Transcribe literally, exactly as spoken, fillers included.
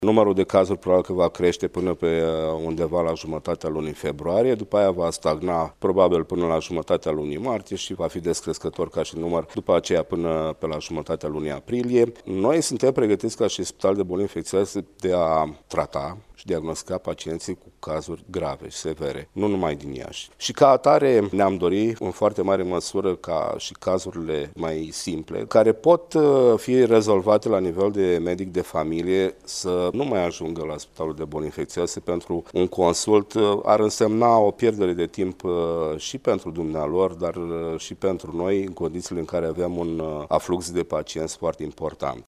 Numărul de cazuri probabil că va crește până pe undeva la jumătatea lunii februarie, după aia va stagna probabil până la jumătatea lunii martie și va fi descrescător ca și număr după aceea până pe la jumătatea lunii aprilie. Noi suntem pregătiți ca și Spital de Boli Infecțioase de a trata și diagnostica pacienții cu cazuri grave și severe, nu numai din Iași. Și ca atare ne-am dorit în foarte mare măsură ca și cazurile mai simple, care pot fi rezolvate la nivel de medic de familie, să nu mai ajungă la Spitalul de Boli Infecțioase pentru un consult. Ar însemna o pierdere de timp și pentru dumnealor, dar și pentru noi, în condițiile în care avem un aflux de pacienți foarte important.